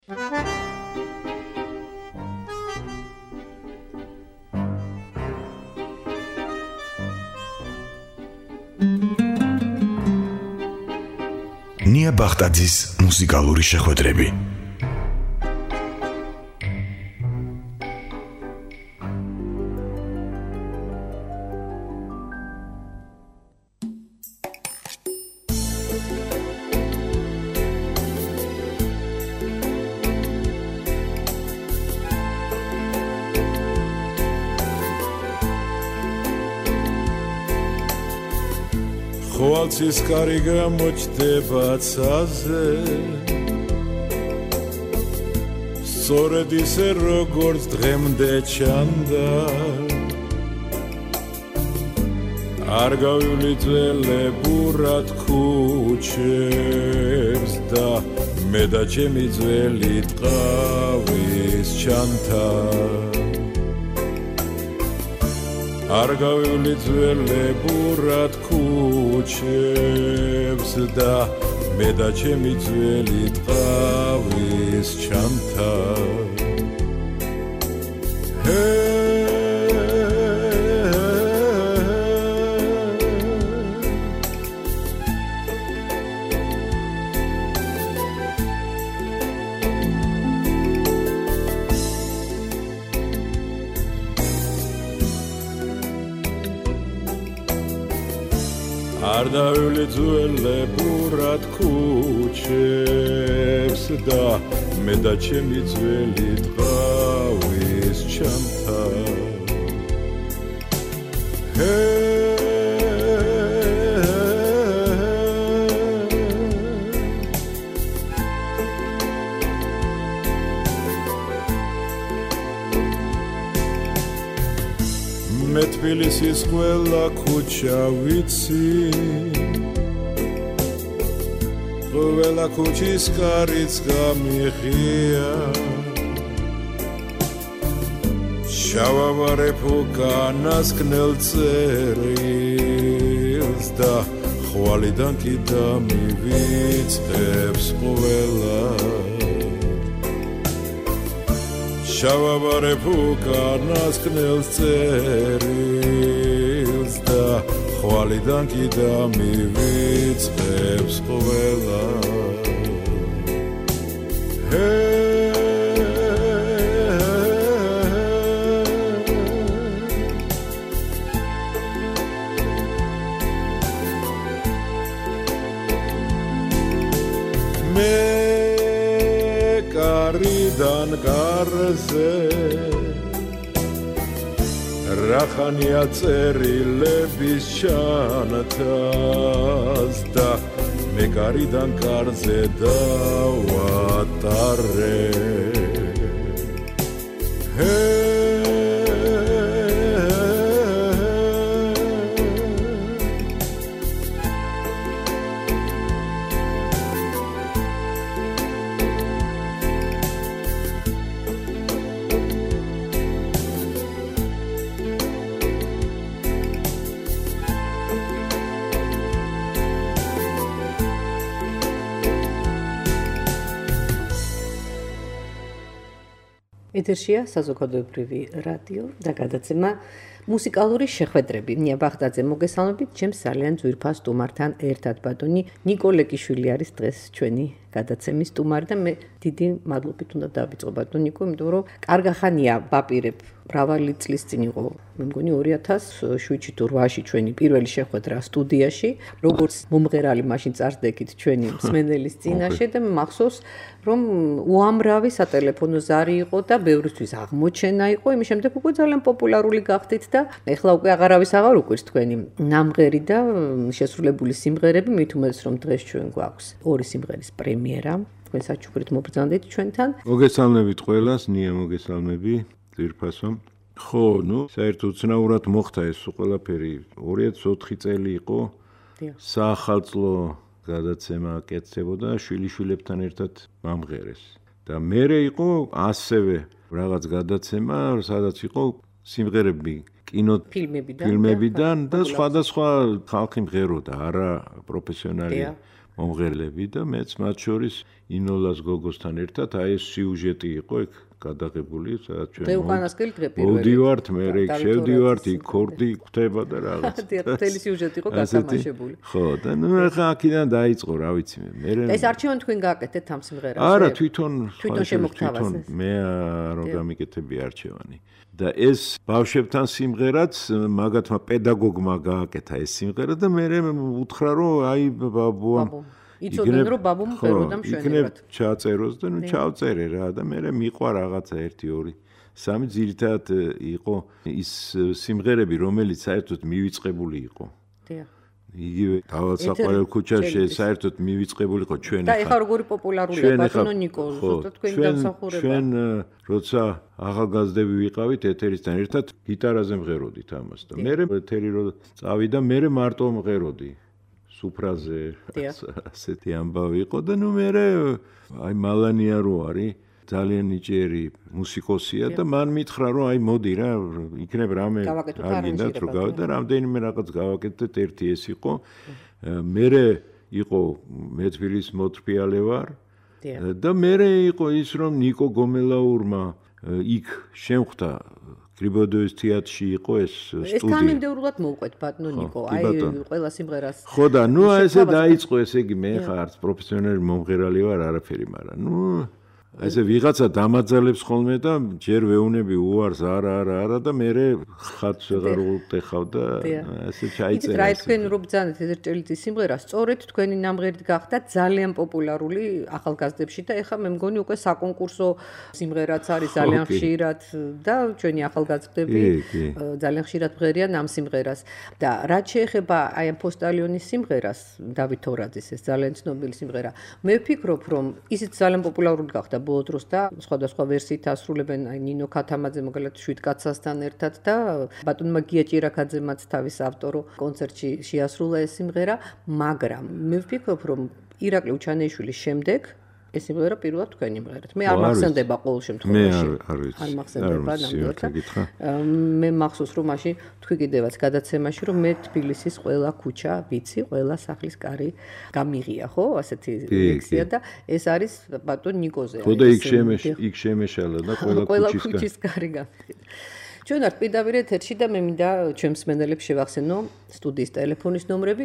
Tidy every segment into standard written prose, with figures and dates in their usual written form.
ნია ბახტაძის მუსიკალური შეხვედრები. ხვალცის კარი გამოჩდება ცაზე სწორედ ისე როგორც დღემდე ჩანდა არ გავივლიწველებურად ქუჩებს და მე და ჩემი ძველი ტყავის ჩანთა არ გავივლიწველებურად ქუჩებს და მე და ჩემი ძველი ტყავის ჩანთა არ დავივლიწველებურად ქუჩებს და მე და ჩემი ძველი ტყავის ჩანთა მე თბილისის ყველა ქუჩა ვიცი ყველა ქუჩის კარიც გამიხია შავავარებ უკანასკნელ წერილს და ხვალიდან კი დამივიწყებს ყველა შავავარებ უკანასკნელ წერილს და ხვალიდან კი დამივიწყებს ყველა მე კარიდან კარზე რახანია წერილების ჩანათას და მე კარიდან კარზე დავატარე ეთერშია საზოგადოებრივი რადიო და გადაცემა მუსიკალური შეხვედრები. ნია ბახტაძე მოგესალმებით, ჩემს ძალიან ძვირფას სტუმართან ერთად ბატონი ნიკო ლეკიშვილი არის დღეს ჩვენი გადაცემის სტუმარი და მე დიდი მადლობით უნდა დავიწყო ბატონ ნიკო, იმიტომ რომ კარგახანია ვაპირებ მრავალი წლის წინ იყო, მე მგონი 2007-ში თუ 8-ში ჩვენი პირველი შეხვედრა სტუდიაში, როგორც მომღერალი მაშინ წარსდექით ჩვენი მსმენელის წინაშე და მახსოვს რომ უამრავი სატელეფონო ზარი იყო და ბევრისთვის აღმოჩენა იყო, იმის შემდეგ უკვე ძალიან პოპულარული გახდით და ეხლა უკვე აღარავის აღარ უკვირს თქვენი ნამღერი და შესრულებული სიმღერები, მით უმეტეს რომ დღეს ჩვენ გვაქვს ორი სიმღერის პრემიერა, თქვენ საჩუქრით მობრძანდით ჩვენთან. მოგესალმებით ყველას, ნია მოგესალმები, ძვირფასო. ხო, საერთოდ უცნაურად მოხდა ეს ყველაფერი 2004 წელი იყო. საახალწლო გადაცემა კეთდებოდა შვილიშვილებთან ერთად მამღერეს. და მერე იყო ასევე რაღაც გადაცემა, სადაც იყო სიმღერები კინოფილმებიდან და სხვადასხვა ხალხი მღეროდა, არა პროფესიონალი მომღერლები და მეც მათ შორის ინოლას გოგოსთან ერთად აი ეს სიუჟეტი იყო ეგ გადაღებული, სადაც ჩვენ მოვდივართ, მე იქ შევდივართ, იქ ქორდი გვხვდება და რაღაც. მთელი სიუჟეტი იყო გასამაშებული. ხო, და ნუ ახლა აქედან დაიწყო, რა ვიცი მე. ეს არჩევანი თქვენ გააკეთეთ ამ სიმღერას? არა, თვითონ შემოგთავაზეს. მე არ გამიკეთები არჩევანი. და ეს ბავშვებთან სიმღერაც მაგათმა პედაგოგმა გააკეთა ეს სიმღერა და მე უთხრა რომ აი ბაბუამ იცოდნენ რომ ბაბუმ წეროდა მშვენივრად. ჩაწეროს და ნუ ჩავწერე რა და მე მიყვა რაღაცა 1 2 3 ძირითადად იყო ის სიმღერები რომელიც საერთოდ მივიწყებული იყო. დიახ. იგივე დავალსაყვალელ ქუჩაში საერთოდ მივიწყებული იყო ჩვენ და ეხლა როგორი პოპულარულია ბატონო ნიკო ზუსტად თქვენი დამსახურება. ჩვენ როცა ახალგაზრდები ვიყავით ეთერისთან ერთად გიტარაზე მღეროდით ამას და მე ეთერი რო წავიდა მე მარტო მღეროდი. სუფრაზე ასეთი ამბავი იყო და ნუ მე აი მალანია რო არის ძალიან ნიჭიერი მუსიკოსია და მან მითხრა რომ აი მოდი რა იქნებ რამე აგინდათ რომ გავიდა რამდენიმე რაღაც გავაკეთეთ ერთი ეს იყო მე იყო მე თბილის მოტრფიალე ვარ და მე იყო ის რომ ნიკო გომელაურმა იქ შემხვდა გრიბოდოვის თეატრში იყო ეს სტუდია. ეს კანონმდებლად მოვყვეთ ბატონო ნიკო, აი ყველა სიმღერას. ხო და ნუ ესე დაიწყო, ესე იგი მე ხარ არც პროფესიონალი მომღერალი ვარ, არაფერი, მაგრამ ნუ ესე ვიღაცა დამაძალებს ხოლმე და ჯერ ვეუნები უარს არა და მე ხატს ვეღარ ვუტეხავ და ესე ჩაიწერა. რა თქვენ რო ბძანეთ ეთერჭელითი სიმღერა, სწორედ თქვენი ნამღერით გახდა ძალიან პოპულარული ახალგაზრდებში და ეხლა მე მგონი უკვე საკონკურსო სიმღერაც არის ძალიან ხშირად და ჩვენი ახალგაზრდები ძალიან ხშირად მღერიან ამ სიმღერას. და რაც შეეხება აი ამ პოსტალიონის სიმღერას, დავით ორაძის ეს ძალიან ცნობილი სიმღერა, მე ვფიქრობ რომ ისიც ძალიან პოპულარული გახდა ბოლო დროს და სხვადასხვა ვერსიით ასრულებენ აი ნინო ქათამაძე მაგალითად 7 კაცასთან ერთად და ბატონმა გია ჭირაქაძემაც თავის ავტორო კონცერტში შეასრულა ეს სიმღერა, მაგრამ მე ვფიქრობ რომ ირაკლი უჩანეიშვილის შემდეგ ეს სიმღერა პირველად თქვენი მღერეთ. მე არ მახსენდება ყოველ შემთხვევაში. არ მახსენდება ნამდვილად. მე მახსოვს რომ მაშინ თქვი კიდევაც გადაცემაში რომ მე თბილისის ყველა ქუჩა ვიცი, ყველა სახლის კარი გამიღია, ხო? ასეთი ლექსია და ეს არის ბატონ ნიკოზე. ხო და იქ შემეშალა და ყველა ქუჩის კარი გამიღია. ჩვენ ვართ პირდაპირ ეთერში და მე მინდა ჩვენს მსმენელებს შევახსენო სტუდიის ტელეფონის ნომრები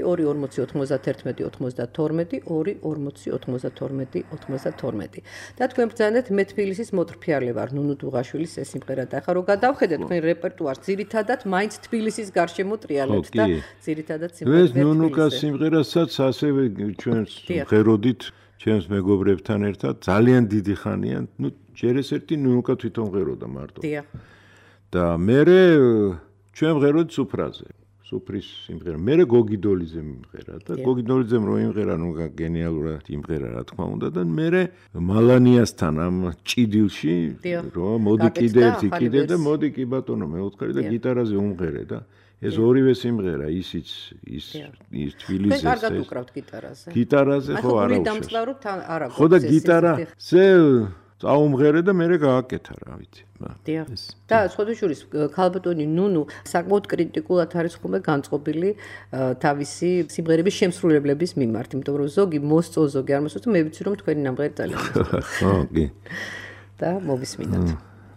2409192 და თქვენ ბრძანეთ მე თბილისის მოტრფიალე ვარ ნუნუ დუღაშვილის ეს სიმღერა და ახლა რო გადავხედეთ თქვენ რეპერტუარს ძირითადად მაინც თბილისის გარშემო ტრიალებთ და ძირითადად სიმღერა ეს ნუნუკას სიმღერასაც ასევე ჩვენს მღეროდით ჩვენს მეგობრებთან ერთად ძალიან დიდი ხანია ნუ ჯერ ეს ერთი ნუნუკა თვითონ მღეროდა მარტო დიახ და მე ჩვენ მღეროდი სუფრაზე. სუფრის სიმღერა. მე გოგიდოლიძე მიმღერა და გოგიდოლიძემ რო იმღერა, ნუ გენიალურად იმღერა, რა თქმა უნდა და მე მალანიასთან ამ ჭიდილში რო მოდი კიდე ერთი კიდე და მოდი კი ბატონო მე ვუთხარი და გიტარაზე უმღერე და ეს ორივე სიმღერა ისიც ის თბილისის ეს კარგად უკრავთ გიტარაზე. გიტარაზე ხო არა დამწყავრობთ არა ხო და გიტარაზე აუმღერე და მე გააკეთა რა ვიცი. დიახ. და სხვადასხვა ქალბატონი ნუნუ საკმაოდ კრიტიკულად არის ხოლმე განწყობილი თავისი სიმღერების შემსრულებლების მიმართ, იმიტომ რომ ზოგი მოსწო, ზოგი არ მოსწო, მე ვიცი რომ თქვენი ნამღერი ძალიან მოსწო. ხო, კი. და მოვისმინოთ.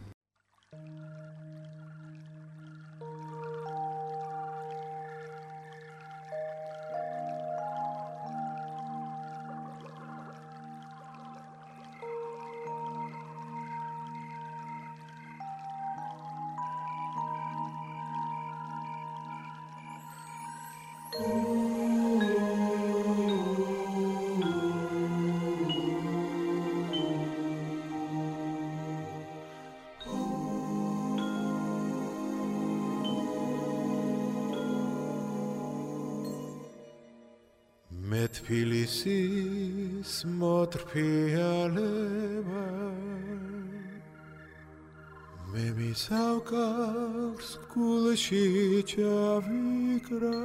მე თბილისის მოტრფიალე ვარ მე მისავკარს გულში ჩავიკრა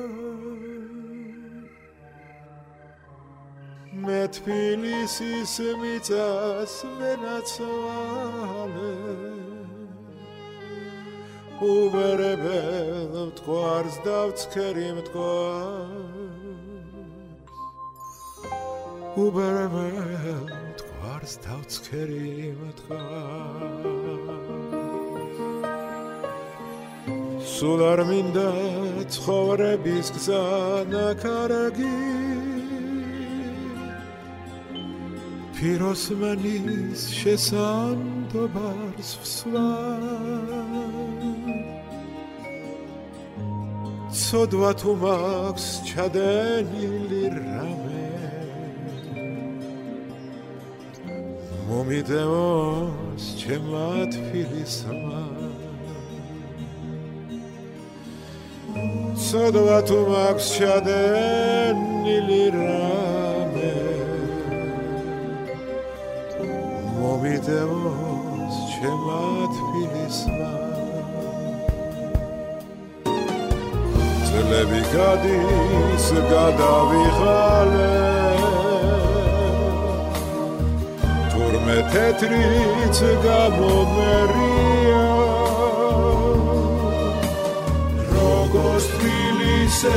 მე თბილისის მიწას ვენაცვალე უბერებელ მტკვარს დავცქერი მტკვარს უბერებელ თვარს დავცქერი მოთხა სულ არ მინდა ცხოვრების გზა ნაქარაგი პიროსმანის შესანდობარს ვსვამ ცოდვა თუ მაქვს ჩადენილი რამე მომიდევოს ჩემმა თბილისმა ცოდვა თუ მაქვს ჩადენილი რამე მომიდევოს ჩემმა თბილისმა წლები გადის გადავიღალე თურმე თეთრიც გამომერია როგორც თბილისე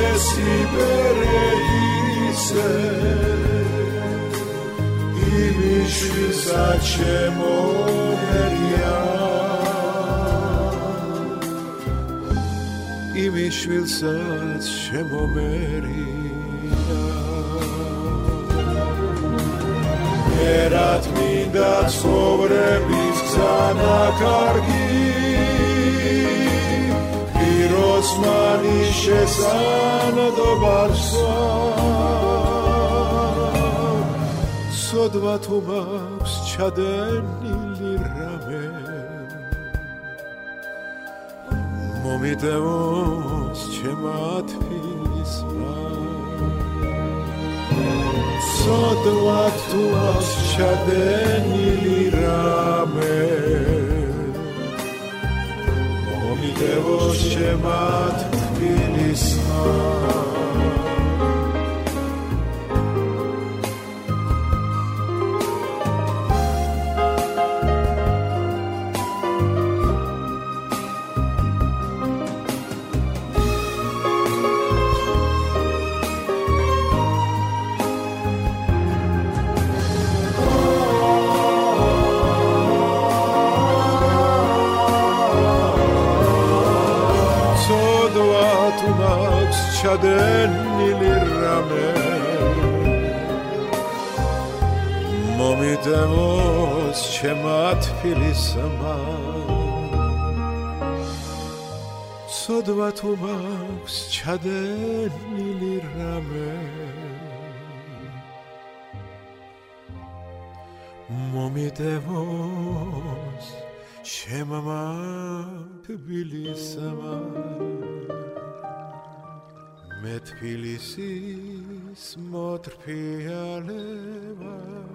სიბერეისე იმიშვილსაც შემომერია იმიშვილსაც შემომერია მერად მინდა ცხოვრების გზა ნაქარგი პიროსმანის შესანდობარს ცოდვა თუ მაქვს ჩადენილი რამე მომიდევოს ჩემმა თბილისმა ცოდვა თუ მაქვს ჩადენილი რამე მომიდევოს ჩემმა თბილისმა ჩადენილი რამე მომიდევოს ჩემმა თბილისმა ცოდვა თუ მაქვს ჩადენილი რამე მომიდევოს ჩემმა თბილისმა მე თბილისის მოტრფიალება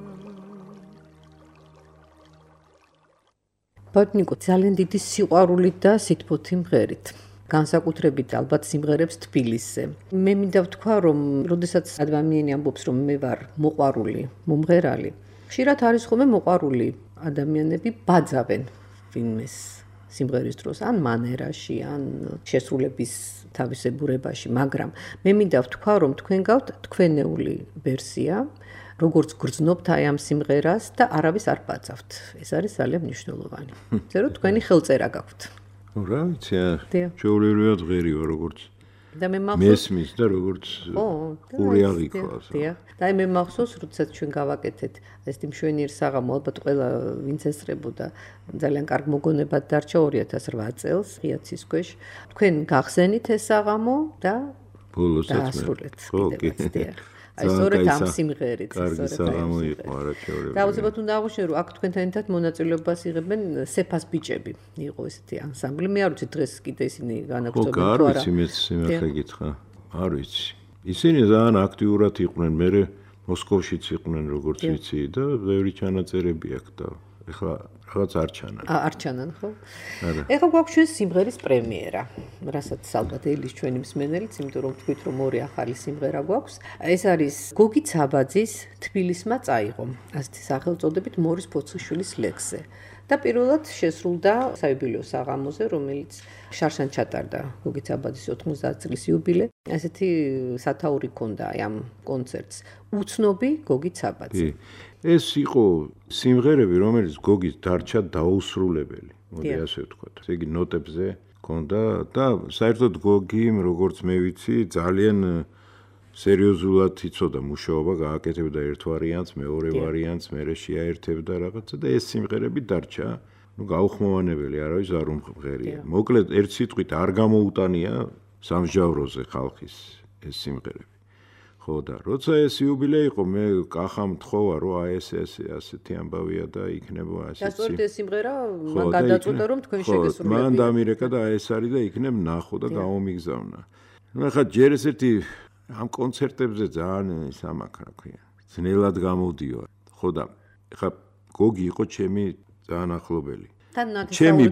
ბატონიკო ძალიან დიდი სიყვარულით და სითბოთი მღერით განსაკუთრებით ალბათ სიმღერებს თბილისზე მე მინდა ვთქვა რომ როდესაც ადამიანი ამბობს რომ მე ვარ მოყვარული მომღერალი ხშირად არის ხოლმე მოყვარული ადამიანები ბაძავენ ვინმეს სიმღერის დროს ან მანერაში ან შესრულების თავისებურებაში მაგრამ მე მინდა ვთქვა რომ თქვენ გავთ თქვენეული ვერსია როგორც გრძნობთ აი ამ სიმღერას და არავის არ ბაძავთ ეს არის ძალიან მნიშვნელოვანი ზე რომ თქვენი ხელწერა გაქვთ რა ვიცი შეულებრივად ღერიო როგორც და მე მახსოვს მესმის და როგორც ურიაღი ყავს და მე მახსოვს როდესაც ჩვენ გავაკეთეთ ეს მშვენიერ საღამო ალბათ ყველა ვინც ესწრებოდა ძალიან კარგ მოგონებად დარჩა 2008 წელს ღიაცის ქვეშ თქვენ გახსენით ეს საღამო და დაასრულეთ კიდევ აი სწორედ ამ სიმღერით კარგი საღამო იყო არა შეუძლებელი და უცებად უნდა აღვნიშნო რომ აქ თქვენთან ერთად მონაწილეობას იღებენ სეფას ბიჭები იყო ესეთი ანსამბლი მე არ ვიცი დღეს კიდე ისინი განაგრძობენ თუ არა არ ვიცი მეც სიმართლე გითხრა არ ვიცი ისინი ძალიან აქტიურად იყვნენ მე მოსკოვშიც იყვნენ როგორც ვიცი და ბევრი ჩანაწერები აქვს და ეხლა რაღაც არ ჩანან. არ ჩანან, ხო? ეხლა გვაქვს ჩვენ სიმღერის პრემიერა, რასაც ალბათ ელის ჩვენი მსმენელიც, იმიტომ რომ თქვით რომ ორი ახალი სიმღერა გვაქვს. ეს არის გოგი ცაბაძის თბილისმა წაიღო, ასეთი სახელწოდებით მორის ფოცხიშვილის ლექსზე. და პირველად შესრულდა საიუბილეო საღამოზე, რომელიც შარშან ჩატარდა გოგი ცაბაძის 90 წლის იუბილე. ასეთი სათაური ჰქონდა ამ კონცერტს. უცნობი გოგი ცაბაძე. ეს იყო სიმღერები, რომელიც გოგის დარჩა დაუსრულებელი, მოდი ასე ვთქვათ. ესე იგი ნოტებზე ჰქონდა და საერთოდ გოგიმ, როგორც მე ვიცი, ძალიან სერიოზულად იცოდა მუშაობა, გააკეთებდა ერთ ვარიანტს, მეორე ვარიანტს, მერე შეაერთებდა რაღაცა და ეს სიმღერები დარჩა, გაუხმოვანებელი, არავის არ უმღერია. მოკლედ, ერთ სიტყვით არ გამოუტანია სამსჯავროზე ხალხის ეს სიმღერები. ხო და როცა ეს იუბილე იყო, მე კახამ თხოვა, რომ აი ეს ასეთი ამბავია და იქნება ასეთი. და სწორედ ეს სიმღერა მან გადაწყვიტა, რომ თქვენ შეგესრულებიათ. მან დამირეკა და აი ეს არის და იქნებ ნახო და გამომიგზავნა. ნუ ახლა ჯერ ესეთი ამ კონცერტებზე ძალიან სამაქ რა ქვია. ძნელად გამოდიო. ხო და ახლა გოგი იყო ჩემი ძალიან ახლობელი. ჩემი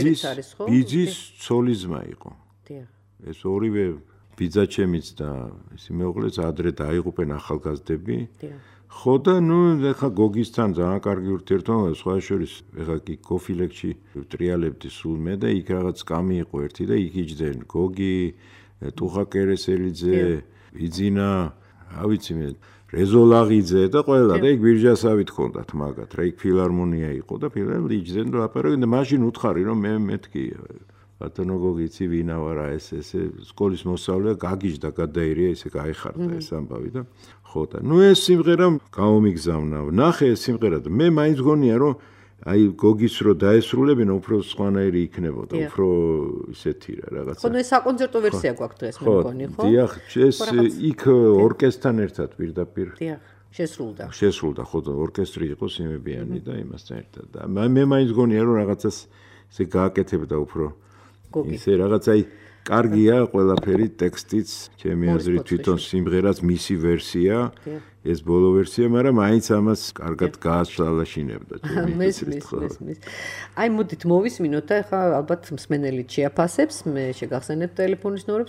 ბიძის ცოლიზმა იყო. დიახ. ეს ორივე ბიძა ჩემიც და ისი მეუღლეც ადრე დაიღუპენ ახალგაზრდები. ხო და ნუ ახლა გოგისთან ძალიან კარგი ურთიერთობა, სხვა შორის ახლა კი კოფილექში ტრიალებდი სულ მე და იქ რაღაც კამი იყო ერთი და იქ იჯდნენ გოგი, ტუხა კერესელიძე, იძინა, რა ვიცი მე, რეზო ლაღიძე და ყველა და იქ ბირჟასავით ჰქონდათ მაგათ, რა იქ ფილარმონია იყო და ფილარმონია იჯდნენ და აპარაკდნენ და მაშინ უთხარი რომ მე მეთქი ბატონო გოგიცი ვინა ვარ ესე სკოლის მოსწავლეა გაგიჟდა გადაირია ესე გაიხარდა ეს ამბავი და ხო და ნუ ეს სიმღერა გამომიგზავნა ნახე ეს სიმღერა და მე მაინც გონია რომ აი გოგის რო დაესრულებინა უფრო სხვანაირი იქნებოდა უფრო ისეთი რა რაღაცა ხო ნუ ეს საკონცერტო ვერსია გვაქვს დღეს მე მგონი ხო დიახ ეს იქ ორკესტრთან ერთად პირდაპირ დიახ შესრულდა ხო და ორკესტრი იყო სიმებიანი და იმასთან ერთად და მე მაინც გონია რომ რაღაცას ესე გააკეთებდა უფრო ისე რაღაცა კარგია ყველაფერი ტექსტიც ჩემი აზრით თვითონ სიმღერას მისი ვერსია ეს ბოლო ვერსია მაგრამ მაინც ამას კარგად გააშალაშინებდა ჩემი მესმის აი მოდით მოვისმინოთ და ახლა ალბათ მსმენელი შეაფასებს მე შეგახსენებ ტელეფონის ნომრებს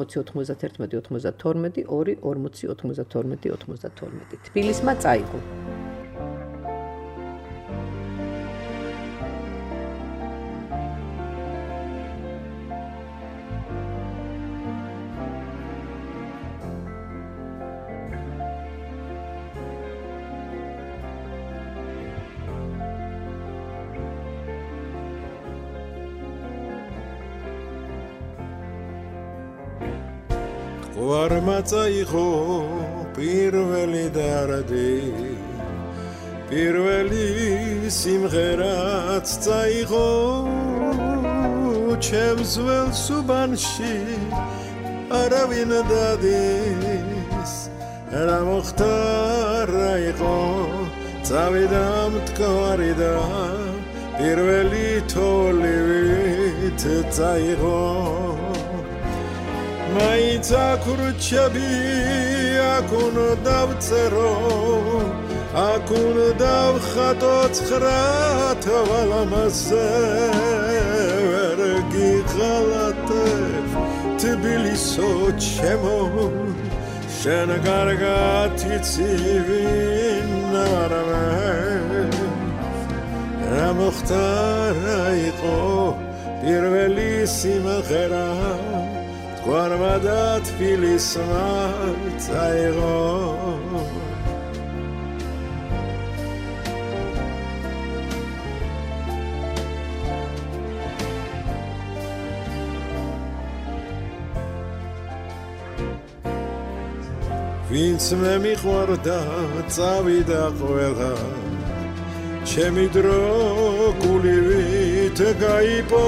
2409192 24092 თბილისმა წაიღო ვარმა წაიღო პირველი დარდი პირველი სიმღერაც წაიღო ჩემს ველს უბანში არავინ დადის რა მოხდა რა იყო წავიდა მტკვარი და პირველი თოლივით წაიღო მაინც აქურჩები აქ უნდა დავწერო აქ უნდა ვხატო ცხრათ ვალამაზე ვერ გიხალატებ თბილისო ჩემო შენ კარგად იცი ვინ არ რა მოხდა რა იყო პირველი სიმღერა გვარმა და თბილისმა წაიღო ვინც მე მიყვარდა წავიდა ყველა ჩემი დრო გულივით გაიპო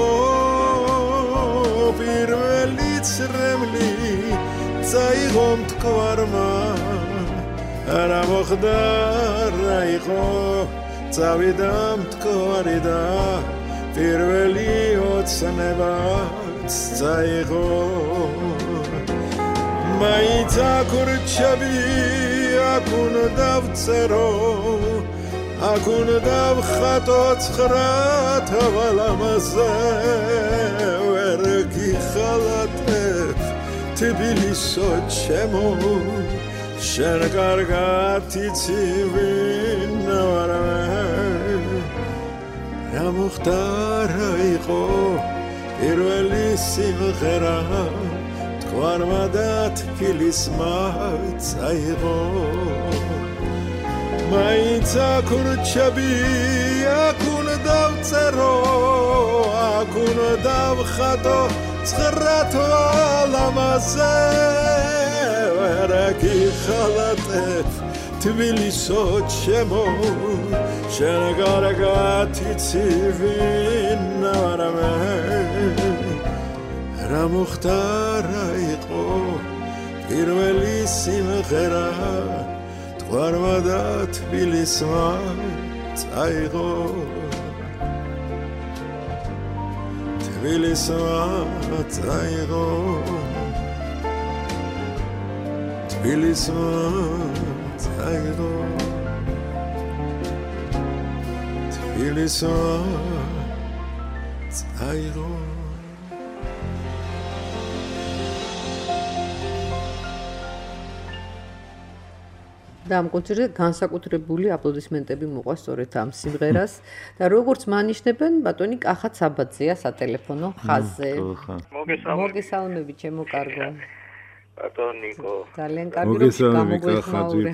პირველი ცრემლი წაიღო მტკვარმა რა მოხდა რა იყო წავიდა მტკვარი და პირველი ოცნებაც წაიღო მაინც აქ რჩები აქ უნდა დავწერო აქուն დავხატო ცხრათ אבל ამაზე ვერ გიხალატებ თბილისო ჩემო შენ კარგად იცი ვინ ვარ რა მოხდა რა იყო პირველი სიმღერა თქვარმა და თბილისმა წაიღო მაინც აქურჩები აქուն დავწერო აქուն დავხატო ცხრათ ლამაზე ვერ გიხალატებ თბილისო ჩემო შენ კარგად იცი ვინ ვარ მე რა მოხდა რა იყო პირველი სიმღერა თქვარმა და თბილისმა წაიღო თბილისმა წაიღო თბილისმა წაიღო თბილისმა წაიღო და ამ კონცერტზე განსაკუთრებული აპლოდისმენტები მოყვა სწორედ ამ სიმღერას და როგორც მანიშნებენ ბატონი კახა საბაძეა სატელეფონო ხაზზე. მოგესალმები ჩემო კარგო. ბატონიკო. ძალიან კარგი რომ გამოგვეხმაურე.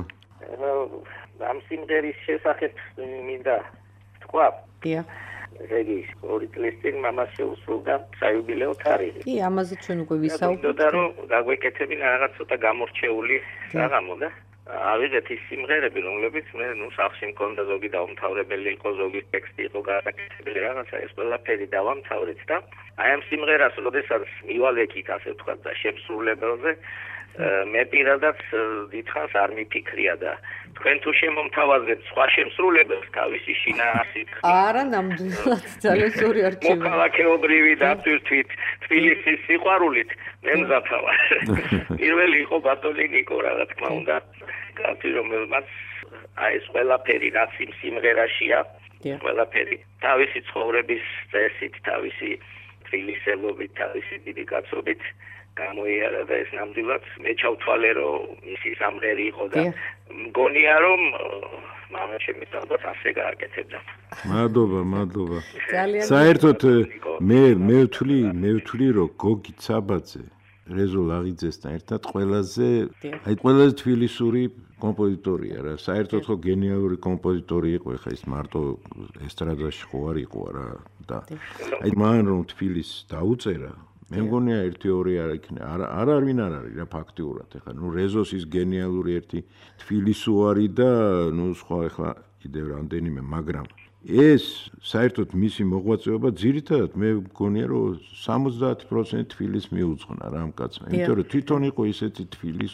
ამ სიმღერის შესახებ მინდა თქვა. დიახ. ზეგი ორი წლის წინ მამას შეუსრულდა საიუბილეო თარიღი. კი, ამაზე ჩვენ უკვე ვისაუბრეთ. და რომ გაგვეკეთებინა რაღაც ცოტა გამორჩეული საღამო და ავიღეთ ის სიმღერები, რომლებიც მე სახლში მქონდა ზოგი დაუმთავრებელი იყო, ზოგი ტექსტი იყო გაკეთებული რაღაცა, ეს ყველაფერი დავამთავრეთ და აი ამ სიმღერას, როდესაც მივალეკით, ასე ვთქვათ, და შემსრულებელზე, მე პირადად დიდხანს არ მიფიქრია და თქვენ თუ შემომთავაზებთ სხვა შემსრულებელს თავისი შინაარსით. არა, ნამდვილად ძალიან სწორი არქივი. მოქალაქეობრივი დატვირთვით, თბილისის სიყვარულით მე მზათა ვარ. პირველი იყო ბატონი ნიკო, რა თქმა უნდა. კაცი რომელმაც აი ეს ყველაფერი რაც იმ სიმღერაშია, ყველაფერი თავისი ცხოვრების წესით, თავისი თბილისელობით, თავისი დიდი კაცობით გამოიარა და ეს ნამდვილად მე ჩავთვალე რომ ისი სამღერი იყო და მგონია რომ მამა ჩემი ალბათ ასე გააკეთებდა. მადლობა. საერთოდ მე ვთვლი რომ გოგი ცაბაძე რეზო ლაღიძესთან ერთად ყველაზე თბილისური კომპოზიტორია რა. საერთოდ ხო გენიალური კომპოზიტორი იყო, ხა ის მარტო ესტრადაში ხო არ იყო რა და აი მან რომ თბილისს დაუწერა მე მგონია 1-2 არ იქნება. არ არის რა ფაქტიურად. ეხლა რეზოს ის გენიალური ერთი თბილისუარი და სხვა ეხლა კიდევ რამდენიმე, მაგრამ ეს საერთოდ მისი მოღვაწეობა ძირითადად მე მგონია რომ 70% თბილისს მიუძღვნა რა ამ კაცმა. იმიტომ რომ თვითონ იყო ისეთი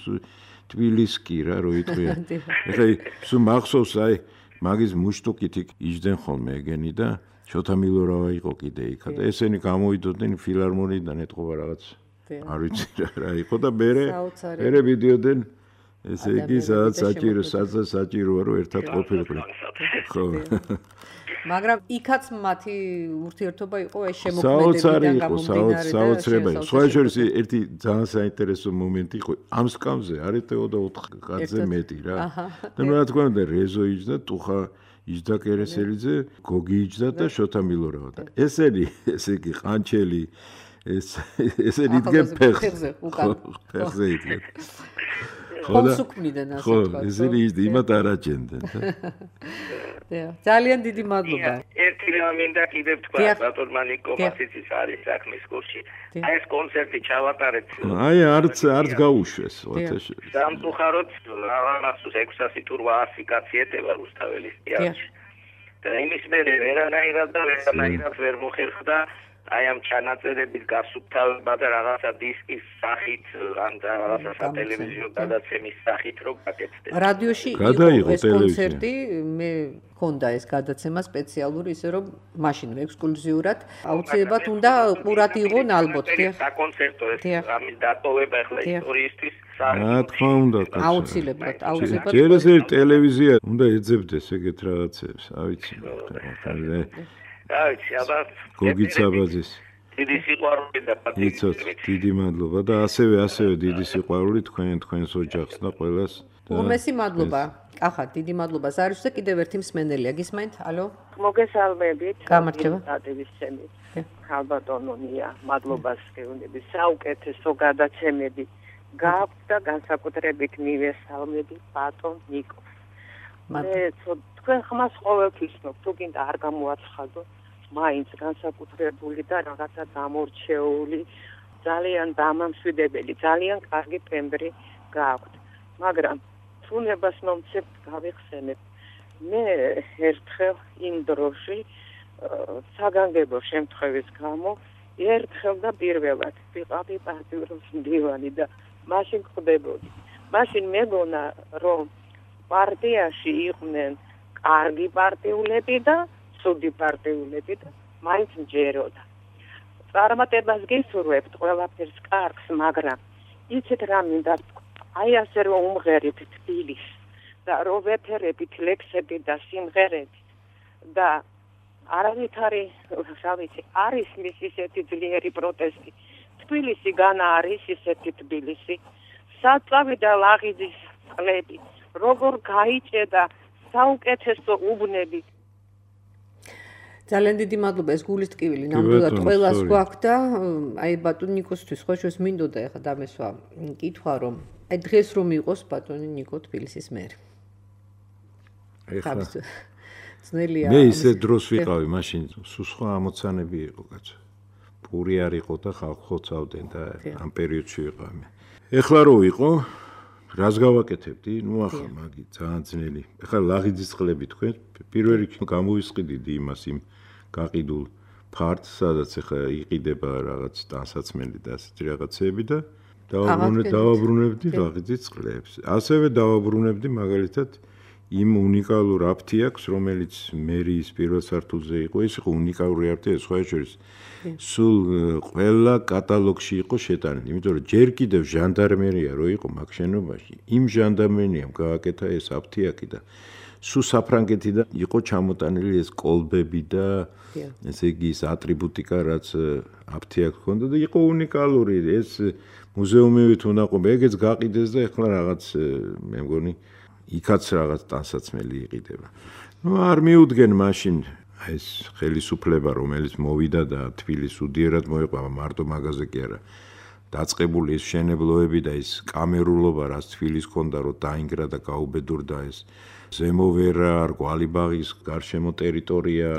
თბილისკი რა რო იტყვია. ეხლა სულ მახსოვს აი მაგის მუშტუკით იჯდნენ ხოლმე ეგენი და შოთა მილორავა იყო კიდე იქა და ესენი გამოვიდოდნენ ფილარმონიიდან ეთყობა რაღაც არ ვიცი რა იყო და მერე ვიდიოდენ ესე იგი სადაც საჭიროა რომ ერთად ყოფილიყო. ხო. მაგრამ იქაც მათი ურთიერთობა იყო ეს შემოქმედებიდან გამომდინარე და საოცრება იყო. სხვა შორის ერთი ძალიან საინტერესო მომენტი იყო ამ სკამზე არის თეოდა 4 კაცზე მეტი რა. და რა თქმა უნდა რეზო იჯდა, ტუხა იჯდა კერესელიძე, გოგი იჯდა და შოთა მილორავა და ესენი ესე იგი ყანჩელი ესენი იდგენ ფეხზე იდგენ. ხომსუქმნიდან ასე ვთქვა. ხო, ესენი იჯდა იმათ არაჩენდნენ. ძალიან დიდი მადლობა. ერთი რამ მინდა კიდევ თქვა, ბატონმა ნიკო მასიცის არის საქმის კურსში. აი ეს კონცერტი ჩავატარეთ. აი არც გაუშვეს, ოთეში. სამწუხაროდ რაღაც 600 თუ 800 კაცი ეტევა რუსთაველის თეატრში. და იმის მერე ვერანაირად ვერ მოხერხდა აი ამ ჩანაწერების გასუფთავება და რაღაცა დისკის სახით ან რაღაცა სატელევიზიო გადაცემის სახით რო გაკეთდეს. რადიოში იყო ეს კონცერტი, მე მქონდა ეს გადაცემა სპეციალური, ისე რომ მაშინ ექსკლუზიურად აუცილებლად უნდა ყურად იყონ ალბათ. საკონცერტო ეს ამის დატოვება ახლა ისტორიისთვის რა თქმა უნდა, აუცილებლად. ჯერესერ ტელევიზია უნდა ეძებდეს ეგეთ რაღაცებს, ავიცი. ავიცი, აბა გოგი ცაბაძის დიდი სიყვარული და პატივი. დიდი მადლობა და ასევე დიდი სიყვარული თქვენს ოჯახს და ყველას. უმესი მადლობა. ახლა დიდი მადლობა ზარიშს და კიდევ ერთი მსმენელია გისმენთ? ალო? მოგესალმებით. გამარჯობა. პატივისცემით. ხალბატონია, მადლობას გეუბნები. საუკეთესო გადაცემები გააქვთ და განსაკუთრებით მივესალმები ბატონ ნიკოს. თქვენ ხმას ყოველთვის თუ გინდა არ გამოაცხადო, მაინც განსაკუთრებული და რაღაცა დამორჩეული, ძალიან დამამშვიდებელი, ძალიან კარგი ტემბრი გააქვთ. მაგრამ თუნებას მომცემთ გავიხსენებ. მე ერთხელ იმ დროში საგანგებო შემთხვევის გამო ერთხელ და პირველად ვიყავი პარტიულოს მდივანი და მაშინ ხვდებოდი. მაშინ მეგონა რომ პარტიაში იყვნენ კარგი პარტიულები და ცუდი პარტიულები და მაინც მჯეროდა. წარმატებას გისურვებთ ყველაფერს კარგს, მაგრამ იცით რა მინდა აი ასე რომ უმღერით თბილისს და რომ ვეფერებით ლექსები და სიმღერები და არავითარი არის მის ისეთი ძლიერი პროტესტი. თბილისი განა არის ისეთი თბილისი. საწავი და ლაღიძის წყლები როგორ გაიჭედა საუკეთესო უბნები. ძალიან დიდი მადლობა ეს გულის ტკივილი ნამდვილად ყველას გვაქვს და აი ბატონ ნიკოსთვის ხო შეს მინდოდა ეხა დამესვა კითხვა რომ აი დღეს რომ იყოს ბატონი ნიკო თბილისის მერი. ეხლა ძნელია. მე ისე დროს ვიყავი მაშინ სულ სხვა ამოცანები იყო კაცო. პური არ იყო და ხალხ ხოცავდნენ და ამ პერიოდში ვიყავი. ეხლა რო იყო რას გავაკეთებდი? ნუ ახლა მაგი ძალიან ძნელი. ეხლა ლაღიძის წყლები თქვენ პირველ რიგში გამოვისყიდიდი იმას იმ გაყიდულ ფარტს, სადაც ეხლა იყიდება რაღაც ტანსაცმელი და ასეთი რაღაცები და დავაბრუნებდი ლაღიძის წყლებს. ასევე დავაბრუნებდი მაგალითად იმ უნიკალურ აფთიაქს, რომელიც მერიის პირველ სართულზე იყო, ეს იყო უნიკალური აფთიაქი, სხვა შორის სულ ყველა კატალოგში იყო შეტანილი, იმიტომ რომ ჯერ კიდევ ჟანდარმერია რო იყო მაგ შენობაში, იმ ჟანდარმერიამ გააკეთა ეს აფთიაქი და სულ საფრანგეთიდან იყო ჩამოტანილი ეს კოლბები და ესე იგი ეს ატრიბუტიკა, რაც აფთიაქს ჰქონდა და იყო უნიკალური, ეს მუზეუმივით უნდა ყოფილიყო, ეგეც გაყიდეს და ეხლა რაღაც მე მგონი იქაც რაღაც ტანსაცმელი იყიდება. ნუ არ მიუდგენ მაშინ ეს ხელისუფლება, რომელიც მოვიდა და თბილისს უდიერად მოეყვება, მარტო მაგაზე კი არა. დაწყებული ეს შენებლოები და ეს კამერულობა, რაც თბილის ჰქონდა, რომ დაინგრა და გაუბედურდა ეს ზემოვერა, რგვალიბაღის გარშემო ტერიტორია.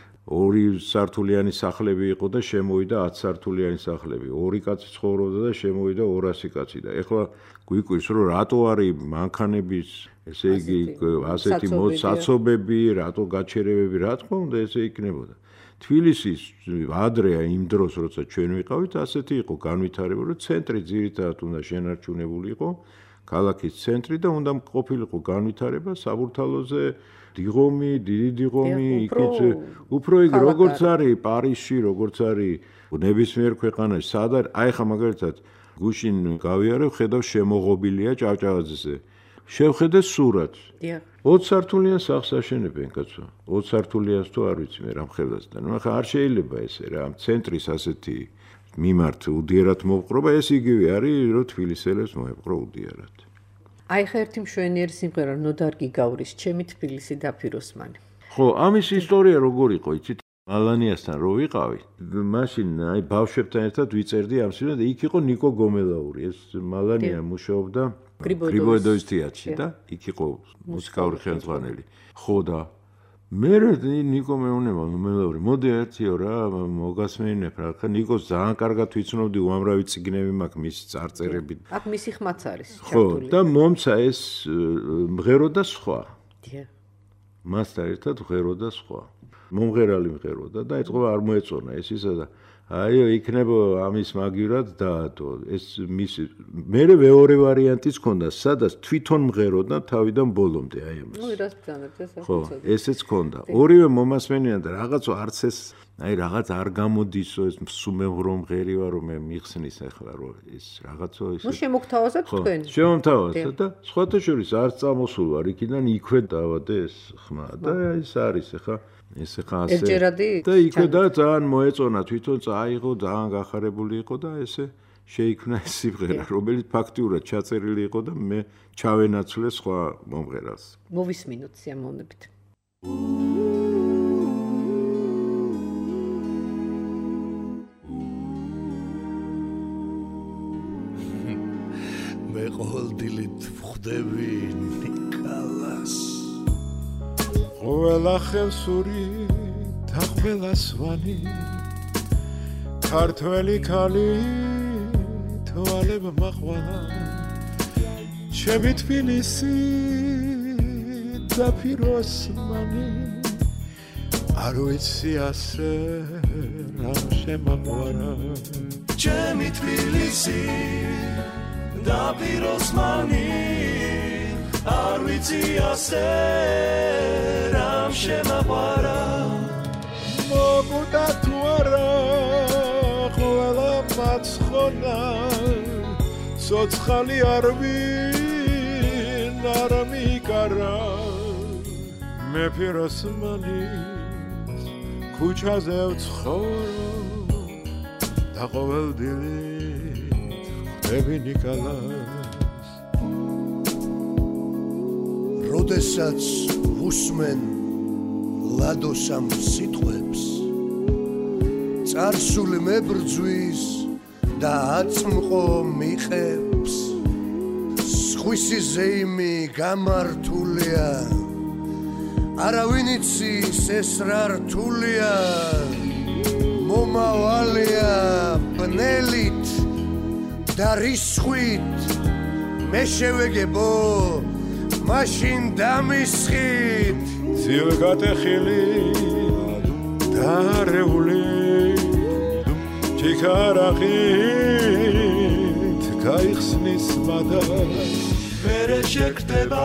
2 სართულიანი სახლები იყო და შემოვიდა 10 სართულიანი სახლები. 2 კაცი ცხოვრობდა და შემოვიდა 200 კაცი და ეხლა გვიკვირს რომ რატო არის მანქანების ესე იგი ასეთი მოსაცობები, რატო გაჩერებები, რა თქმა უნდა ესე იქნებოდა. თბილისის ადრე იმ დროს როცა ჩვენ ვიყავით, ასეთი იყო განვითარებული, რომ ცენტრი ძირითადად უნდა შენარჩუნებული იყო, ქალაქის ცენტრი და უნდა ყოფილიყო განვითარება საბურთალოზე, დიღომი, დიდი დიღომი, იქით უფრო იგი როგორც არის პარიზში, როგორც არის ნებისმიერ ქვეყანაში, სადაც აი ხა მაგალითად გუშინ გავიარე, ხედავ შემოღობილია ჭავჭავაძეზე. შევხედე სურათს. 20 სართულიან სახლს აშენებენ, კაცო. 20 სართულიანს თუ არ ვიცი მე რა მხედავს და ნუ ხა არ შეიძლება ესე რა, ცენტრის ასეთი მიმართ უდიერად მოვყრობა, ეს იგივე არის, რომ თბილისელებს მოეპყრო უდიერად. აი ხა ერთი მშვენიერი სიმღერა ნოდარ გიგაურის ჩემი თბილისი და ფიროსმანი. ხო, ამის ისტორია როგორ იყო, იცით? ალანიასთან რო ვიყავი, მაშინ აი ბავშვებთან ერთად ვიწერდი ამ სიმღერას და იქ იყო ნიკო გომელაური, ეს მალანია მუშაობდა გრიბოედოვის თეატრში და იქ იყო მუსიკალური ხელმძღვანელი. ხო და მე ნიკო მეუნება გომელაური, მოდი ერთიო რა, მოგასმენინებ რა. ხა ნიკოს ძალიან კარგად ვიცნობდი, უამრავი წიგნები მაქვს მის წარწერები. აქ მისი ხმაც არის ხო, ჩართული. და მომცა ეს მღეროდა სხვა. დიახ. მასთან ერთად მღეროდა სხვა. მომღერალი მღეროდა და ეთყობა არ მოეწონა ეს ისა და აიო იქნება ამის მაგივრად დაატო ეს მის მერე მეორე ვარიანტიც ქონდა სადაც თვითონ მღეროდა თავიდან ბოლომდე აი ამას ნუ რას ბრძანებთ ეს ხო ესეც ქონდა ორივე მომასმენია და რაღაცო არც ეს აი რაღაც არ გამოდისო ეს სუმეღრო მღერი ვარ რომ მე მიხსნის ახლა რომ ეს რაღაცო ის ნუ შემოგთავაზებთ თქვენ შემოგთავაზა და სხვათა შორის არც წამოსულ ვარ იქიდან იქვე დავადე ეს ხმა და ის არის ახლა ეს ახლა ასე ერთჯერადი და იქვე და ძალიან მოეწონა თვითონ წაიღო ძალიან გახარებული იყო და ესე შეიქმნა ეს სიმღერა რომელიც ფაქტიურად ჩაწერილი იყო და მე ჩავენაცვლე სხვა მომღერალს მოვისმინოთ სიამოვნებით მე ყოველდილით ვხვდები ნიკალას ყველა ხელსური და ყველა სვანი ქართველი ქალი თვალებ მაყვალა ჩემი თბილისი და ფიროსმანი არ ვიცი ასე რა შემაყვარა ჩემი თბილისი და ფიროსმანი არ ვიცი ასე რამ შემაყვარა მოგუდა თუ არა ყველა მაცხონა ცოცხალი არ ვინ არ მიკარა მე ფიროსმანის ქუჩაზე ვცხოვრობ და ყოველდღე ხვდები ნიკალას როდესაც უსმენ ლადოსამ სიტყვებს წარსული მებრძვის და აწმყო მიყებს სხვისი ზეიმი გამართულია არავინ იცის ეს რა რთულია მომავალია ბნელით და რისხვით მე შევეგებო მაშინ დამისხით ძილგატეხილი და რეული ჩიქარახით გაიხსნის მადა მერე შეგდება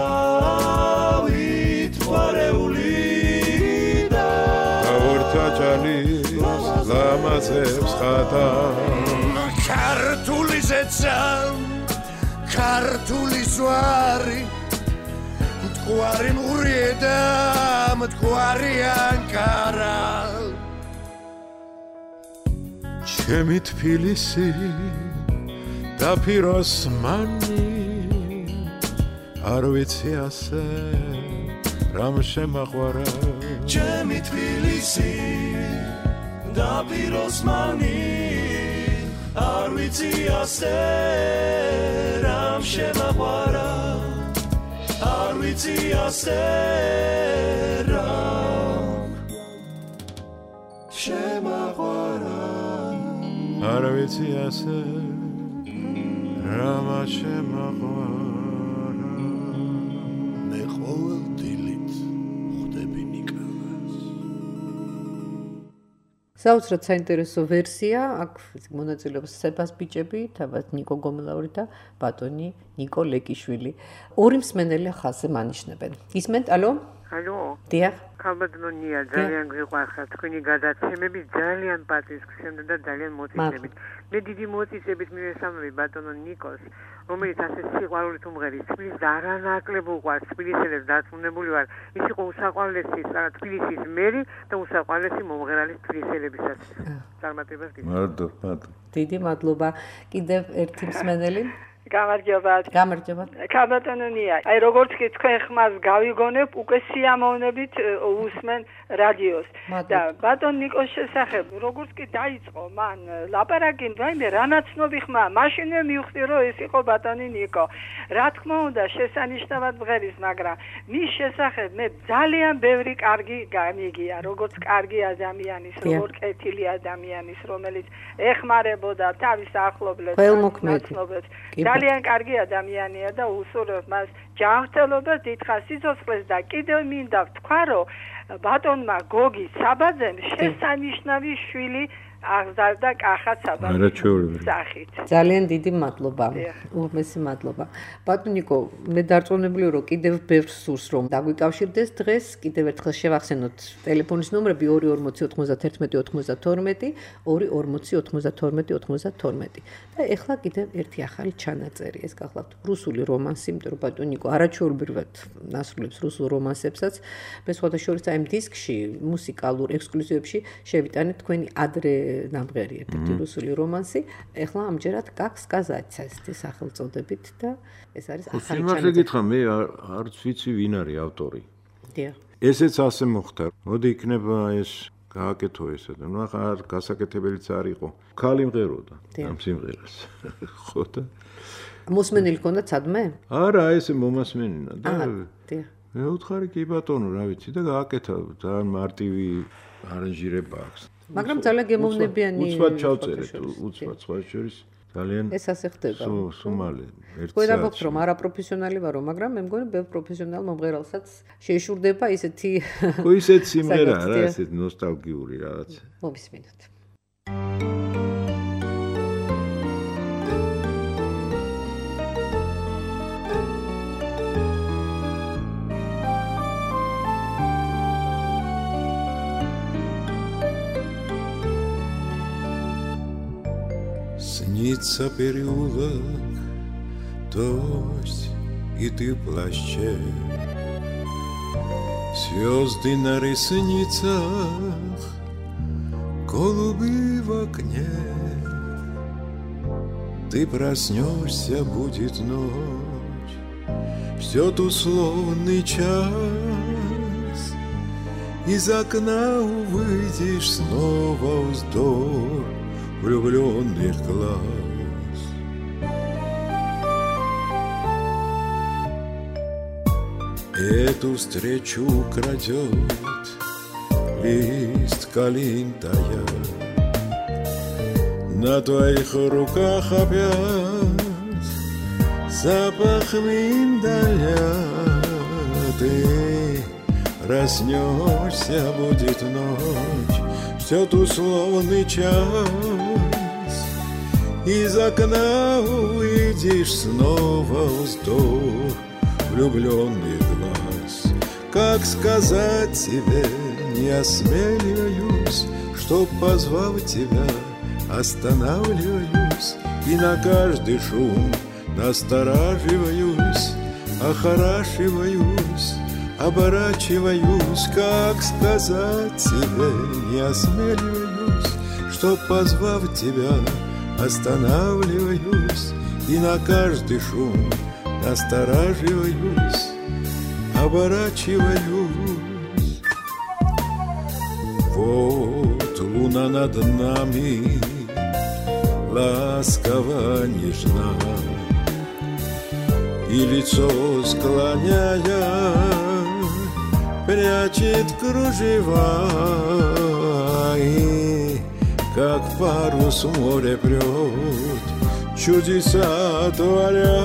ვიტყვარეული და ორთაჭალის ლამაზებს ხატა ქართული ზეცა ქართული ზვარი მტკვარი მურიე და მტკვარი ანკარა ჩემი თბილისი და ფიროსმანი არ ვიცი ასე რამ შემაყვარა ჩემი თბილისი და ფიროსმანი არ ვიცი ასე რამ შემაყვარა არ ვიცი ასე რამ შემაყვარა არ ვიცი ასე რამ შემაყვარა მე ყოველდღით ხვდები ნიკალას საოცრად საინტერესო ვერსია აქ მონაწილეობს სეფას ბიჭები თავად ნიკო გომლაური და ბატონი ნიკო ლეკიშვილი ორი მსმენელი ხაზზე მანიშნებენ ისმენთ ალო ალო დიახ ხალბადონია ძალიან გვიყვარხარ თქვენი გადაცემები ძალიან პატრიოტიზმი და ძალიან მოწიწებით მე დიდი მოწიწებით მივესალმები ბატონო ნიკოს რომელიც ასე სიყვარულით უმღერის თბილისს არანაკლებ უყვარს თბილისელებს დარწმუნებული ვარ ის იყო უსაყვარლესი თბილისის მერი და უსაყვარლესი მომღერალი თბილისელებისას წარმატებას გისურვებ მადლობა დიდი მადლობა კიდევ ერთი მსმენელი გამარჯობა ქალბატონია აი როგორც კი თქვენ ხმას გავიგონებ უკვე სიამოვნებით უსმენ რადიოს და ბატონ ნიკოს შესახებ როგორც კი დაიწყო მან ლაპარაკი რაიმე რანაცნობი ხმა მაშინვე მივხვდი რომ ეს იყო ბატონი ნიკო რა თქმა უნდა შესანიშნავად მღერის მაგრამ მის შესახებ მე ძალიან ბევრი კარგი გამიგია როგორც კარგი ადამიანის როგორც კეთილი ადამიანის რომელიც ეხმარებოდა თავის ახლობლებს ნაცნობებს ძალიან კარგი ადამიანია და უსურვებ მას ჯანმრთელობას დიდხანს სიცოცხლეს და კიდევ მინდა ვთქვა რომ ბატონმა გოგი საბაძემ შესანიშნავი შვილი აღზარდა კახა საბაძის სახით. ძალიან დიდი მადლობა. უმეტესი მადლობა. ბატონო ნიკო, მე დარწმუნებული რომ კიდევ ბევრ სურს რომ დაგვიკავშირდეს დღეს, კიდევ ერთხელ შევახსენოთ ტელეფონის ნომრები 2409192 2409292 და ეხლა კიდევ ერთი ახალი ჩანაწერი, ეს გახლავთ რუსული რომანსი, იმიტომ რომ ბატონო ნიკო არაჩვეულებრივად ასრულებს რუსულ რომანსებსაც. მე სხვადასხვა ამ დისკში მუსიკალურ ექსკლუზივებში შევიტანეთ თქვენი ადრე ნამღერი ერთ-ერთი რუსული რომანსი. ეხლა ამჯერად как сказать ეს სახელწოდებით და ეს არის ახალი ჩანაწერი. სიმართლე გითხრა, მე არც ვიცი ვინ არის ავტორი. დიახ. ესეც ასე მოხდა. მოდი იქნება ეს გააკეთო ესა და ნუ ახლა გასაკეთებელიც არ იყო. ქალი მღეროდა ამ სიმღერას. ხო და მოსმენილი ქონდა სადმე? არა, ესე მომასმენინა და დიახ. მე უთხარი კი ბატონო, რა ვიცი და გააკეთა ძალიან მარტივი არანჟირება აქვს. მაგრამ ძალიან გემოვნებიანი უცბად ჩავწერეთ, უცბად სხვა შორის ძალიან ეს ასე ხდება. სუმალე ერთ საათში. ვაქვთ რომ არაპროფესიონალი ვარო, მაგრამ მე მგონი ბევრ პროფესიონალ მომღერალსაც შეეშურდება ისეთი ხო ისეთ სიმღერა რა, ესეთ ნოსტალგიური რაღაც. მოვისმინოთ. Снится переулок, дождь, и ты в плаще. Звезды на ресницах, голуби в окне. Ты проснешься, будет ночь, ждет условный час. Из окна увидишь снова вздох влюбленных глаз. Эту встречу крадет лист калин тая. На твоих руках опять запах миндаля. Ты проснешься, будет ночь, ждет условный час. Из окна увидишь снова вздох влюбленных глаз. Как сказать тебе, не осмеливаюсь, чтоб позвав тебя, останавливаюсь. И на каждый шум настораживаюсь, охорашиваюсь, оборачиваюсь. Как сказать тебе, не осмеливаюсь, что, позвав тебя, останавливаюсь. И на каждый шум настораживаюсь, оборачиваюсь. Вот луна над нами ласково нежна, и лицо склоняя прячет кружева, и как парус море прет, чудеса творя.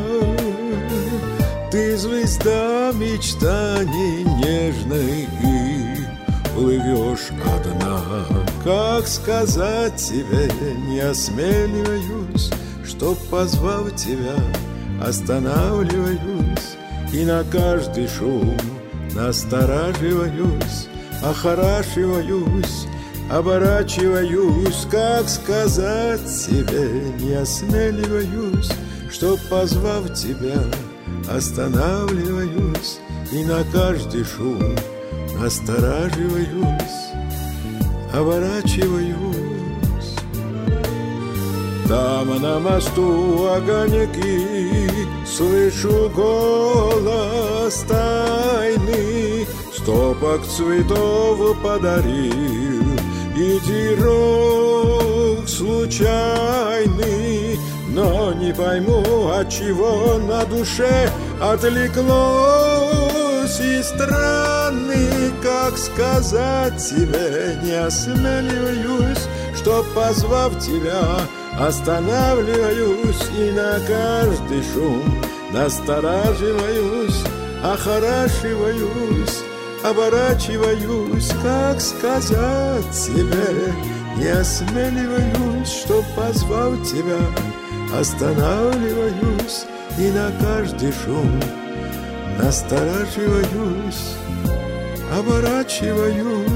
Ты звезда мечтаний нежных, и плывешь одна. Как сказать тебе, не осмеливаюсь, чтоб, позвав тебя, останавливаюсь. И на каждый шум настораживаюсь, охорашиваюсь, оборачиваюсь. Как сказать тебе, не осмеливаюсь, что, позвав тебя, останавливаюсь. И на каждый шум настораживаюсь, оборачиваюсь. Там на мосту огоньки, слышу голос тайный, стопок цветов подарил, и дирог случайный. Но не пойму, отчего на душе отвлеклось, и странный, как сказать тебе, не осмеливаюсь, что, позвав тебя, останавливаюсь. И на каждый шум настораживаюсь, охорашиваюсь, оборачиваюсь, как сказать тебе. Я осмеливаюсь, чтоб позвал тебя. Останавливаюсь и на каждый шум настораживаюсь, оборачиваюсь.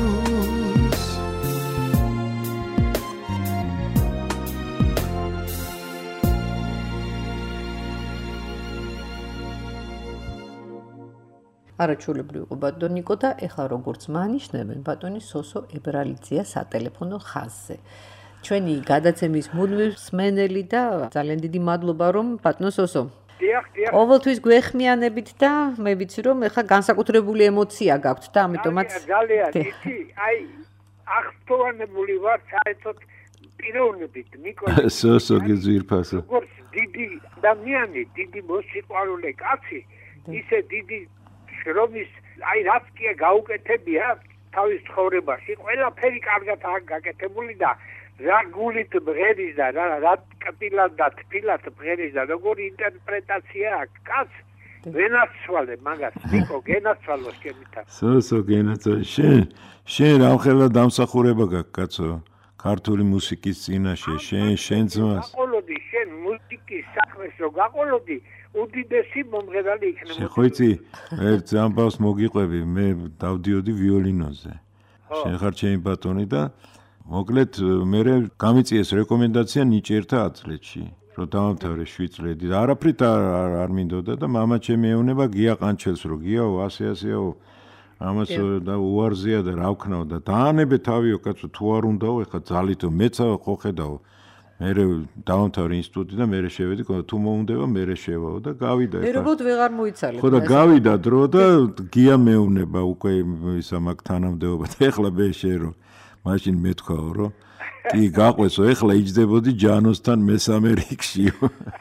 არაჩვეულებრივი იყო ბატონიკო და ეხლა როგორც მანიშნებენ ბატონი სოსო ებრალიძეა სატელეფონო ხაზზე. ჩვენი გადაცემის მუდმივი მსმენელი და ძალიან დიდი მადლობა რომ ბატონო სოსო. დიახ. ყოველთვის გვეხმიანებით და მე ვიცი რომ ეხლა განსაკუთრებული ემოცია გაქვთ და ამიტომაც ძალიან იცი, აი აღფრთოვანებული ვარ საერთოდ პიროვნებით ნიკოლე. სოსო გიზირფასო. როგორც დიდი ადამიანი, დიდი მოსიყვარულე კაცი, ისე დიდი რომის აი რაც კი გაუკეთებია თავის ცხოვრებაში ყველაფერი კარგად აქვს გაკეთებული და რა გულით ბღერის და რა კპილად და თბილად ბღერის და როგორი ინტერპრეტაცია აქვს კაც ვენაცვალე მაგას ნიკო გენაცვალო შემითა სოსო გენაცვალე შენ რამხელა დამსახურება გაქვს კაცო ქართული მუსიკის წინაშე შენ ძმას გაყოლოდი შენ მუსიკის საქმეს რო გაყოლოდი უდიდესი მომღერალი იქნება. შენ ხო იცი, ერთ ამბავს მოგიყვები, მე დავდიოდი ვიოლინოზე. შენ ხარ ჩემი ბატონი და მოკლედ მე გამიწიეს რეკომენდაცია ნიჭერთა ათლეტში, რომ დავამთავრე 7 წლები და არაფრით არ მინდოდა და მამა ჩემი ეუბნება გია ყანჩელს რომ გიაო ასე-ასეო ამას და უარზია და რა ვქნაო და დაანებე თავიო კაცო თუ არ უნდაო ეხა ძალითო მეც ხო ხედავ მე დავამთავრე ინსტიტუტი და მე შევედი თუ მოუნდება მე შევაო და გავიდა ეხა მე როგორც ვეღარ მოიცალე ხო და გავიდა დრო და გია მეუბნება უკვე ისა მაგ თანამდებობა და ეხლა მე შერო მაშინ მეთქვაო რომ კი გაყვესო ეხლა იჯდებოდი ჯანოსთან მესამე რიგშიო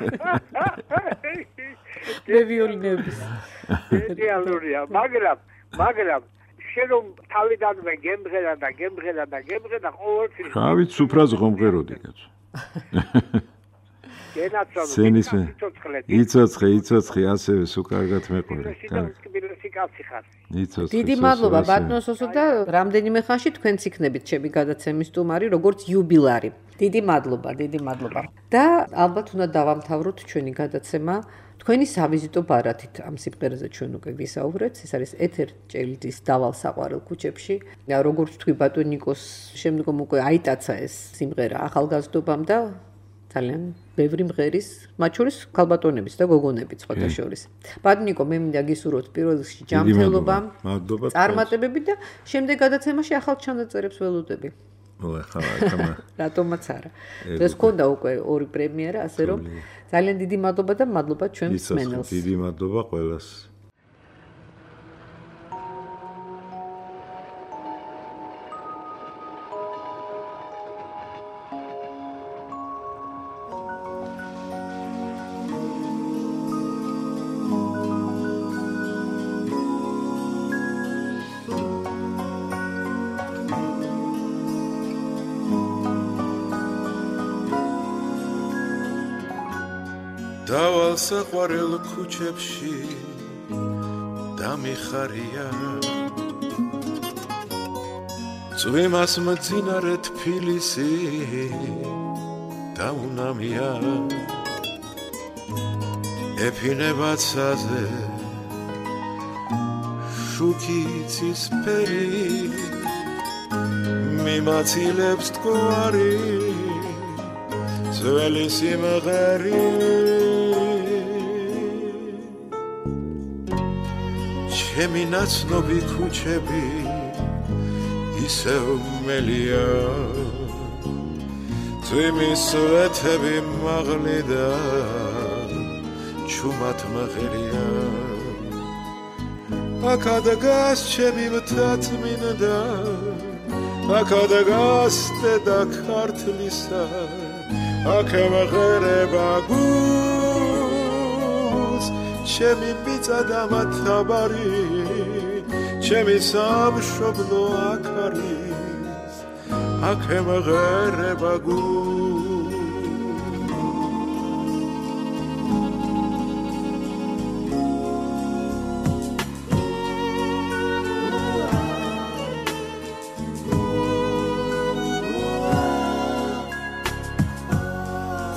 მე ვიოლინების რეალურია მაგრამ შენ რომ თავიდანვე გემღერა და ყოველთვის რავით სუფრაზე ხომღეროდი კაცო იცოცხლე ასევე სულ კარგად მეყურე დიდი მადლობა ბატონო სოსო და რამდენიმე ხანში თქვენც იქნებით ჩემი გადაცემის სტუმარი როგორც იუბილარი დიდი მადლობა და ალბათ უნდა დავამთავროთ ჩვენი გადაცემა თქვენი სავიზიტო ბარათით ამ სიმღერაზე ჩვენ უკვე ვისაუბრეთ ეს არის ეთერ ჭელიძის დავალ საყვარელ ქუჩებში როგორც თქვი ბატონ ნიკოს შემდგომ უკვე აიტაცა ეს სიმღერა ახალგაზრდობამ და ძალიან ბევრი მღერის მათ შორის ქალბატონების და გოგონების სხვათა შორის ბატონ ნიკო მე მინდა გისურვოთ პირველ რიგში ჯანმრთელობა წარმატებები და შემდეგ გადაცემაში ახალ ჩანაწერებს ველოდები რატომაც არა ეს ქონდა უკვე ორი პრემიერა ასე რომ ძალიან დიდი მადლობა და მადლობა ჩვენ მსმენელს დიდი მადლობა ყველას დავალ საყვარელ ქუჩებში დამიხარია წვიმას მძინარე თბილისი დაუნამია ეფინებაცაზე შუქი ცისფერი მიმაცილებს თგვარი ძველი სიმღერი ჩემი ნაცნობი ქუჩები ისევ მელია ძვიმის ვეთები მაღლი და ჩუმად მღერია აკადაგას ჩემი მთაწმინდა აკადაგას დედა ქართლისა აქ მღერება გულს ჩემი მიწა და მათაბარი ჩემი სამშობლო აქ არის აქ მღერება გულს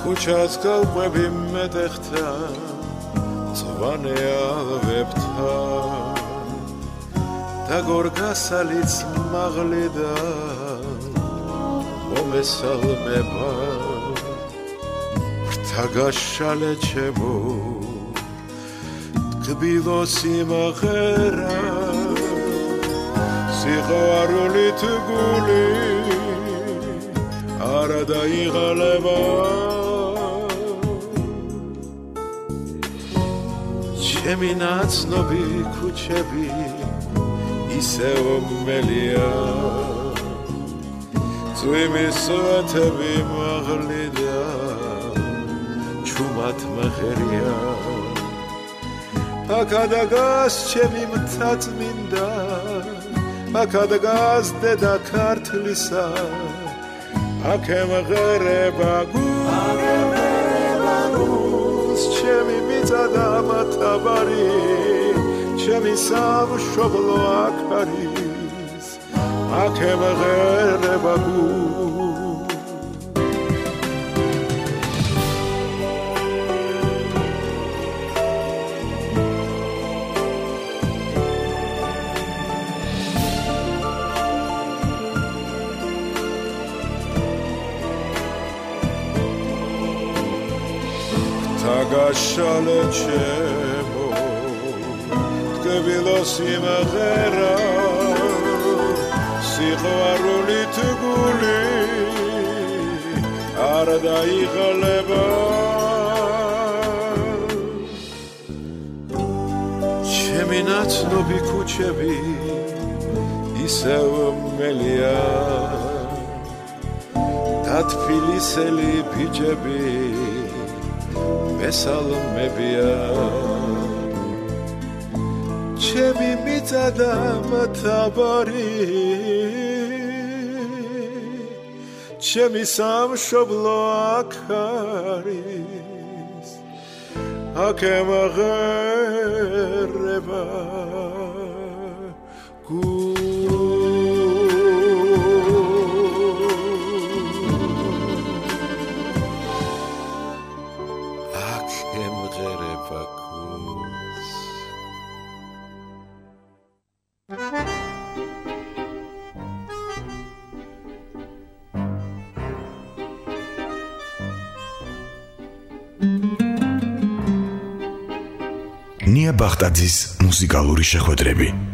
ქუჩას გავყვები მეტეხთან წვანე ალვებთან და გორგასალიც მაღლიდა მომესალმება ვრთა გაშალე ჩემო ტკბილო სიმღერა სიყვარულით გული არა დაიღალება ჩემი ნაცნობი ქუჩები ისევ მელია წვიმის სვეთები მაღლიდა ჩუმად მღერია აკადაგას ჩემი მთაწმინდა აკადაგას დედა ქართლისა აკემღერება გულს ჩემი მიწადა მათაბარი ჩემი სამშობლო აქ არის აკემღერება გაშალე ჩემო ტკბილო სიმღერა სიყვარულით გული არ დაიღალება ჩემი ნაცნობი ქუჩები ისევ მელია და თბილისელი ბიჭები მესალმებია ჩემი მიწადა მათაბარი ჩემი სამშობლო აქ არის აკემღერება ნია ბახტაძის მუსიკალური შეხვედრები